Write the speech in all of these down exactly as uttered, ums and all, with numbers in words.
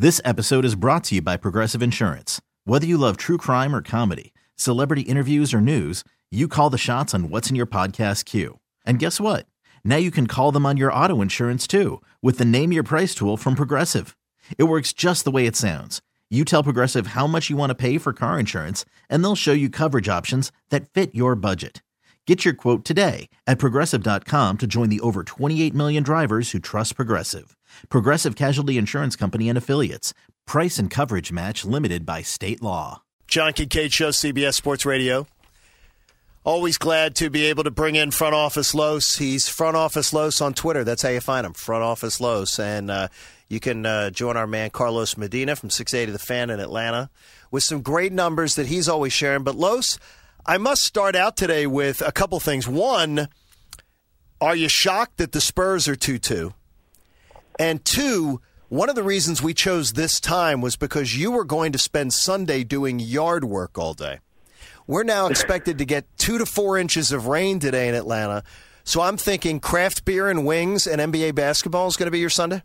This episode is brought to you by Progressive Insurance. Whether you love true crime or comedy, celebrity interviews or news, you call the shots on what's in your podcast queue. And guess what? Now you can call them on your auto insurance too with the Name Your Price tool from Progressive. It works just the way it sounds. You tell Progressive how much you want to pay for car insurance, and they'll show you coverage options that fit your budget. Get your quote today at Progressive dot com to join the over twenty-eight million drivers who trust Progressive. Progressive Casualty Insurance Company and Affiliates. Price and coverage match limited by state law. John Kincaid Show, C B S Sports Radio. Always glad to be able to bring in Front Office Los. He's Front Office Los on Twitter. That's how you find him, Front Office Los. And uh, you can uh, join our man Carlos Medina from six eighty The Fan in Atlanta with some great numbers that he's always sharing. But Los, I must start out today with a couple things. One, are you shocked that the Spurs are two two? And two, one of the reasons we chose this time was because you were going to spend Sunday doing yard work all day. We're now expected to get two to four inches of rain today in Atlanta. So I'm thinking craft beer and wings and N B A basketball is going to be your Sunday?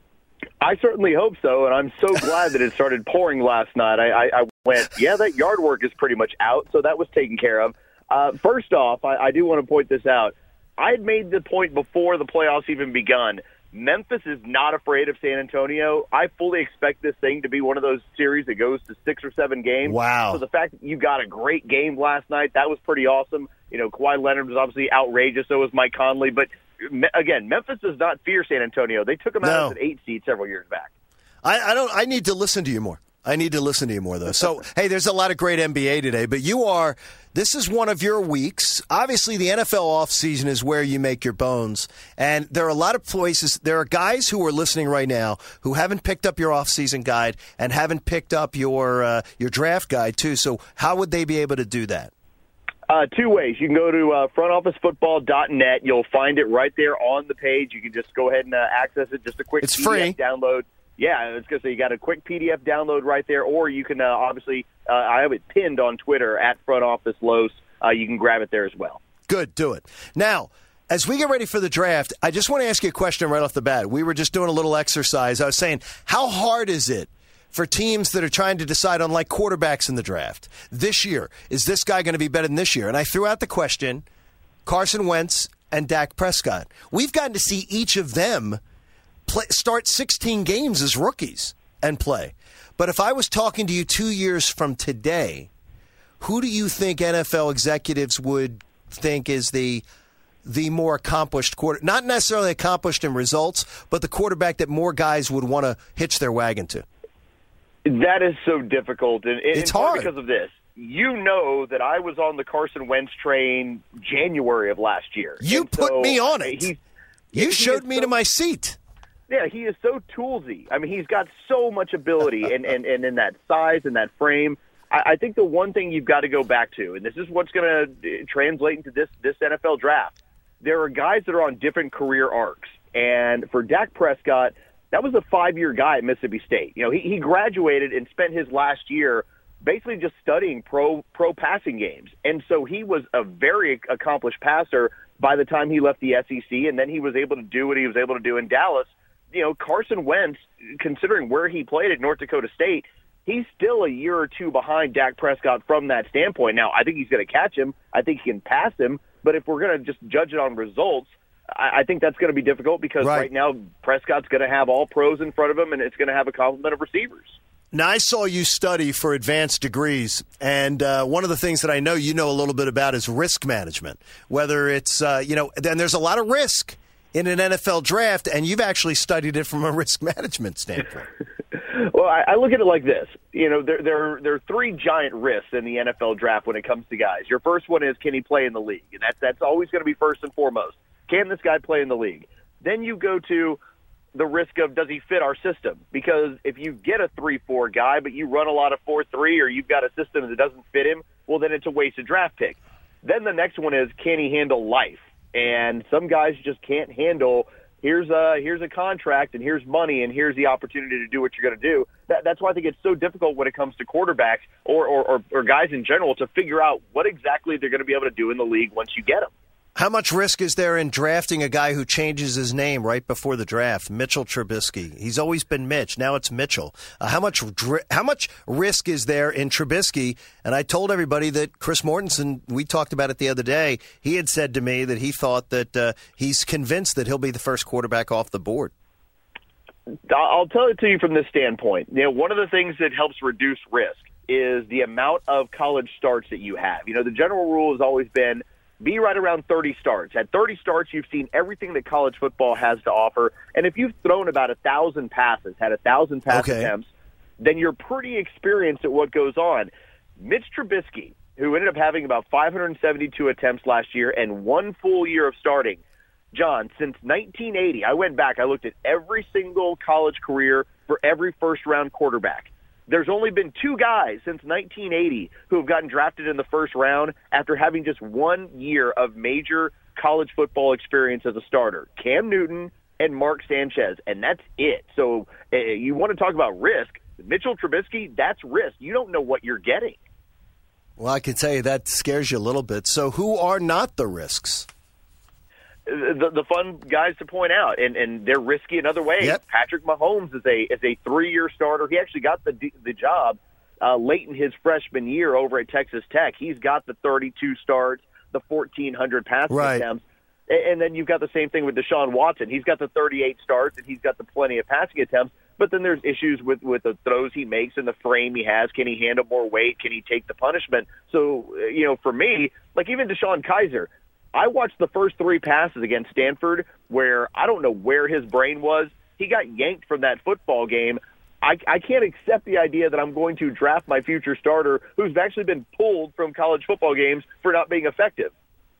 I certainly hope so, and I'm so glad that it started pouring last night. I, I, I went, yeah, that yard work is pretty much out, so that was taken care of. Uh, first off, I, I do want to point this out. I had made the point before the playoffs even begun. Memphis is not afraid of San Antonio. I fully expect this thing to be one of those series that goes to six or seven games. Wow. So the fact that you got a great game last night, that was pretty awesome. You know, Kawhi Leonard was obviously outrageous, so was Mike Conley. But, again, Memphis does not fear San Antonio. They took them out No. as an eight seed several years back. I, I don't. I need to listen to you more. I need to listen to you more, though. So, hey, there's a lot of great N B A today, but you are – this is one of your weeks. Obviously, the N F L offseason is where you make your bones, and there are a lot of places – there are guys who are listening right now who haven't picked up your offseason guide and haven't picked up your uh, your draft guide, too. So how would they be able to do that? Uh, two ways. You can go to uh, front office football dot net. You'll find it right there on the page. You can just go ahead and uh, access it. Just a quick it's P D F free. download. Yeah, I was going to say you got a quick P D F download right there, or you can uh, obviously, uh, I have it pinned on Twitter at Front Office Los. Uh, you can grab it there as well. Good, do it. Now, as we get ready for the draft, I just want to ask you a question right off the bat. We were just doing a little exercise. I was saying, how hard is it for teams that are trying to decide on, like, quarterbacks in the draft this year? Is this guy going to be better than this year? And I threw out the question, Carson Wentz and Dak Prescott. We've gotten to see each of them play, start sixteen games as rookies and play. But if I was talking to you two years from today, who do you think N F L executives would think is the the more accomplished quarter? Not necessarily accomplished in results, but the quarterback that more guys would want to hitch their wagon to. That is so difficult, and it's in part hard because of this. You know that I was on the Carson Wentz train January of last year. You and put so me on it. He, you he showed me so, to my seat. Yeah, he is so toolsy. I mean, he's got so much ability, and, and, and in that size and that frame. I, I think the one thing you've got to go back to, and this is what's going to translate into this, this N F L draft, there are guys that are on different career arcs. And for Dak Prescott, that was a five-year guy at Mississippi State. You know, he, he graduated and spent his last year basically just studying pro pro passing games. And so he was a very accomplished passer by the time he left the S E C, and then he was able to do what he was able to do in Dallas. You know, Carson Wentz, considering where he played at North Dakota State, he's still a year or two behind Dak Prescott from that standpoint. Now, I think he's going to catch him. I think he can pass him. But if we're going to just judge it on results, I, I think that's going to be difficult because right. right now Prescott's going to have all pros in front of him, and it's going to have a complement of receivers. Now, I saw you study for advanced degrees, and uh, one of the things that I know you know a little bit about is risk management, whether it's, uh, you know, and there's a lot of risk in an N F L draft, and you've actually studied it from a risk management standpoint. Well, I, I look at it like this. You know, there, there, there are three giant risks in the N F L draft when it comes to guys. Your first one is, can he play in the league? And that's, that's always going to be first and foremost. Can this guy play in the league? Then you go to the risk of, does he fit our system? Because if you get a three four guy, but you run a lot of four three, or you've got a system that doesn't fit him, well, then it's a wasted draft pick. Then the next one is, can he handle life? And some guys just can't handle, here's a, here's a contract, and here's money, and here's the opportunity to do what you're going to do. That, that's why I think it's so difficult when it comes to quarterbacks or, or, or, or guys in general to figure out what exactly they're going to be able to do in the league once you get them. How much risk is there in drafting a guy who changes his name right before the draft? Mitchell Trubisky. He's always been Mitch. Now it's Mitchell. Uh, how much dri- how much risk is there in Trubisky? And I told everybody that Chris Mortensen, we talked about it the other day, he had said to me that he thought that uh, he's convinced that he'll be the first quarterback off the board. I'll tell it to you from this standpoint. You know, one of the things that helps reduce risk is the amount of college starts that you have. You know, the general rule has always been be right around thirty starts. At thirty starts, you've seen everything that college football has to offer. And if you've thrown about a thousand passes, had a thousand pass okay. attempts, then you're pretty experienced at what goes on. Mitch Trubisky, who ended up having about five hundred seventy-two attempts last year and one full year of starting, John, since nineteen eighty, I went back, I looked at every single college career for every first-round quarterback. There's only been two guys since nineteen eighty who have gotten drafted in the first round after having just one year of major college football experience as a starter, Cam Newton and Mark Sanchez, and that's it. So uh, you want to talk about risk, Mitchell Trubisky, that's risk. You don't know what you're getting. Well, I can tell you that scares you a little bit. So who are not the risks? The, the fun guys to point out, and, and they're risky in other ways. Yep. Patrick Mahomes is a is a three-year starter. He actually got the the job uh, late in his freshman year over at Texas Tech. He's got the thirty-two starts, the fourteen hundred passing right. attempts. And then you've got the same thing with Deshaun Watson. He's got the thirty-eight starts, and he's got the plenty of passing attempts. But then there's issues with, with the throws he makes and the frame he has. Can he handle more weight? Can he take the punishment? So, you know, for me, like even Deshaun Kaiser, I watched the first three passes against Stanford where I don't know where his brain was. He got yanked from that football game. I, I can't accept the idea that I'm going to draft my future starter who's actually been pulled from college football games for not being effective.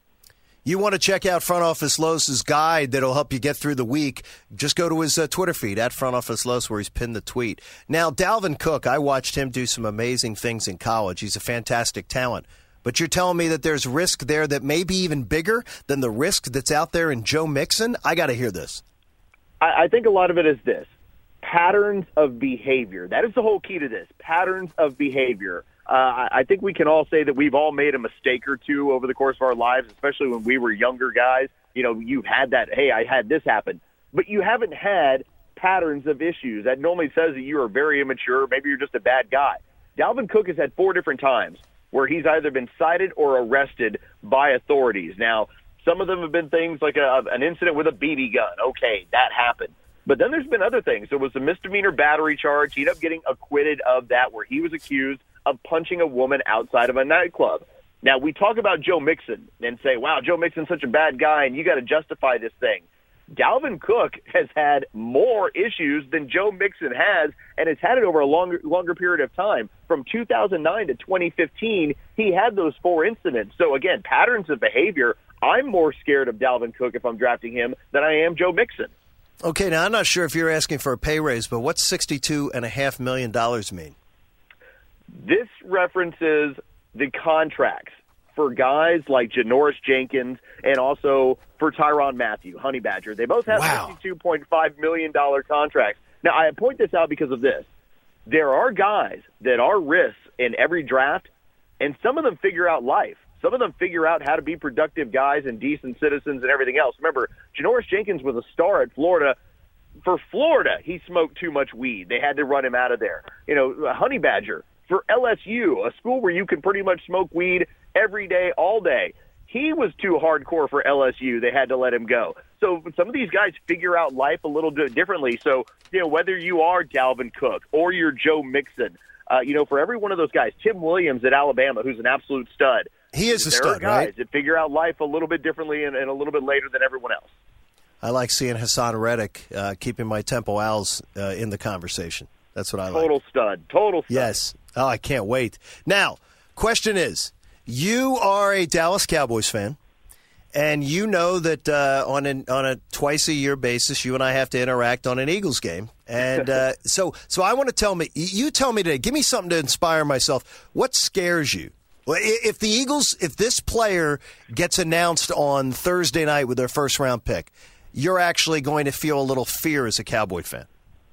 You want to check out Front Office Los' guide that'll help you get through the week, just go to his uh, Twitter feed, at Front Office Los, where he's pinned the tweet. Now, Dalvin Cook, I watched him do some amazing things in college. He's a fantastic talent. But you're telling me that there's risk there that may be even bigger than the risk that's out there in Joe Mixon? I got to hear this. I, I think a lot of it is this. Patterns of behavior. That is the whole key to this. Patterns of behavior. Uh, I, I think we can all say that we've all made a mistake or two over the course of our lives, especially when we were younger guys. You know, you've had that, hey, I had this happen. But you haven't had patterns of issues. That normally says that you are very immature. Maybe you're just a bad guy. Dalvin Cook has had four different times where he's either been cited or arrested by authorities. Now, some of them have been things like a, an incident with a B B gun. Okay, that happened. But then there's been other things. There was a misdemeanor battery charge. He ended up getting acquitted of that, where he was accused of punching a woman outside of a nightclub. Now, we talk about Joe Mixon and say, wow, Joe Mixon's such a bad guy, and you got to justify this thing. Dalvin Cook has had more issues than Joe Mixon has, and has had it over a longer longer period of time. From two thousand nine to twenty fifteen, he had those four incidents. So, again, patterns of behavior. I'm more scared of Dalvin Cook if I'm drafting him than I am Joe Mixon. Okay, now I'm not sure if you're asking for a pay raise, but what's sixty-two point five million dollars mean? This references the contracts for guys like Janoris Jenkins and also for Tyrann Mathieu, Honey Badger. They both have wow. sixty-two point five million dollars contracts. Now, I point this out because of this. There are guys that are risks in every draft, and some of them figure out life. Some of them figure out how to be productive guys and decent citizens and everything else. Remember, Janoris Jenkins was a star at Florida. For Florida, he smoked too much weed. They had to run him out of there. You know, Honey Badger, for L S U, a school where you can pretty much smoke weed every day, all day. He was too hardcore for L S U. They had to let him go. So some of these guys figure out life a little bit differently. So, you know, whether you are Dalvin Cook or you're Joe Mixon, uh, you know, for every one of those guys, Tim Williams at Alabama, who's an absolute stud. He is a there stud, are guys right? that figure out life a little bit differently and, and a little bit later than everyone else. I like seeing Hassan Reddick uh, keeping my Temple Owls uh, in the conversation. That's what I like. Total stud. Total stud. Yes. Oh, I can't wait. Now, question is, you are a Dallas Cowboys fan, and you know that uh, on, an, on a twice-a-year basis, you and I have to interact on an Eagles game. And uh, so so I want to tell me, you tell me today, give me something to inspire myself. What scares you? Well, if the Eagles, if this player gets announced on Thursday night with their first-round pick, you're actually going to feel a little fear as a Cowboy fan.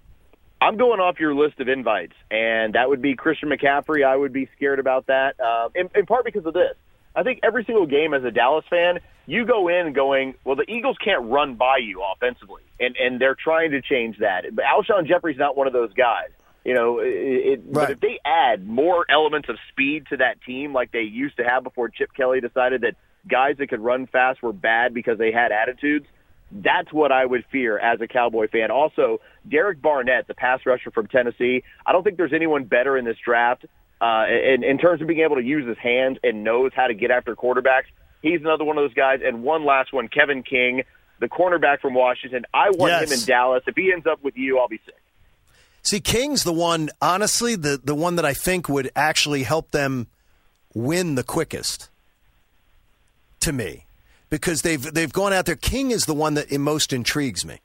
I'm going off your list of invites, and that would be Christian McCaffrey. I would be scared about that, uh, in, in part because of this. I think every single game as a Dallas fan, you go in going, well, the Eagles can't run by you offensively, and, and they're trying to change that. But Alshon Jeffrey's not one of those guys. You know, it, it, right. But if they add more elements of speed to that team like they used to have before Chip Kelly decided that guys that could run fast were bad because they had attitudes, that's what I would fear as a Cowboy fan. Also, Derek Barnett, the pass rusher from Tennessee, I don't think there's anyone better in this draft uh, in, in terms of being able to use his hands and knows how to get after quarterbacks. He's another one of those guys. And one last one, Kevin King, the cornerback from Washington. I want yes. him in Dallas. If he ends up with you, I'll be sick. See, King's the one, honestly, the, the one that I think would actually help them win the quickest, to me. Because they've they've gone out there. King is the one that most intrigues me.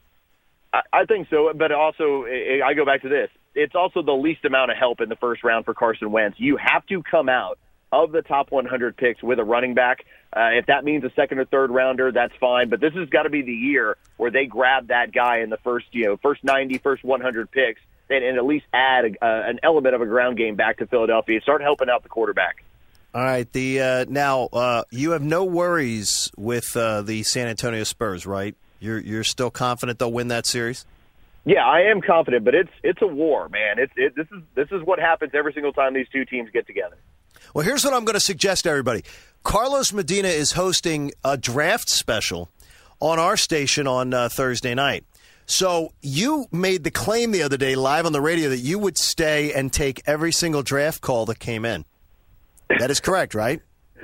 I, I think so, but also I go back to this. It's also the least amount of help in the first round for Carson Wentz. You have to come out of the top one hundred picks with a running back. Uh, if that means a second or third rounder, that's fine. But this has got to be the year where they grab that guy in the first, you know, first ninety, first one hundred picks, and, and at least add a, uh, an element of a ground game back to Philadelphia. Start helping out the quarterback. All right. The uh, now uh, you have no worries with uh, the San Antonio Spurs, right? You're you're still confident they'll win that series? Yeah, I am confident, but it's it's a war, man. It's it, this is this is what happens every single time these two teams get together. Well, here's what I'm going to suggest to everybody. Carlos Medina is hosting a draft special on our station on uh, Thursday night. So you made the claim the other day live on the radio that you would stay and take every single draft call that came in. That is correct, right?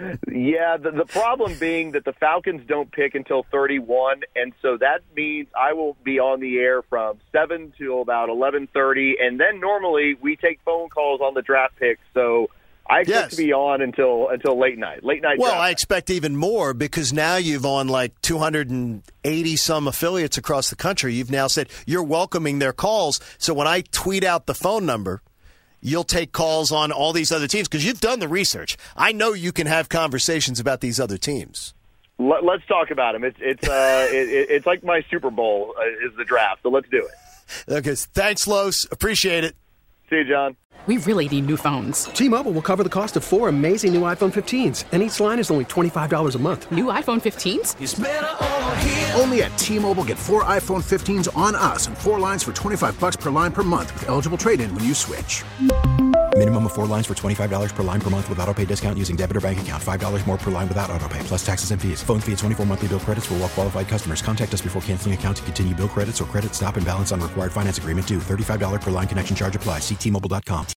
Yeah, the, the problem being that the Falcons don't pick until thirty-one, and so that means I will be on the air from seven to about eleven thirty, and then normally we take phone calls on the draft picks, so I expect yes. to be on until until late night. Late night Well, draft. I expect even more because now you've on like two hundred eighty some affiliates across the country. You've now said you're welcoming their calls, so when I tweet out the phone number, you'll take calls on all these other teams because you've done the research. I know you can have conversations about these other teams. Let, let's talk about them. It's it's uh, it, it's like my Super Bowl uh, is the draft, so let's do it. Okay, thanks, Los. Appreciate it. See you, John. We really need new phones. T-Mobile will cover the cost of four amazing new iPhone fifteens, and each line is only twenty-five dollars a month. New iPhone fifteens? It's better over here. Only at T-Mobile, get four iPhone fifteens on us and four lines for twenty-five bucks per line per month with eligible trade-in when you switch. Minimum of four lines for twenty-five dollars per line per month with autopay discount using debit or bank account. five dollars more per line without autopay, plus taxes and fees. Phone fee at twenty-four monthly bill credits for well-qualified customers. Contact us before canceling account to continue bill credits or credit stop and balance on required finance agreement due. thirty-five dollars per line connection charge applies. See T Mobile dot com.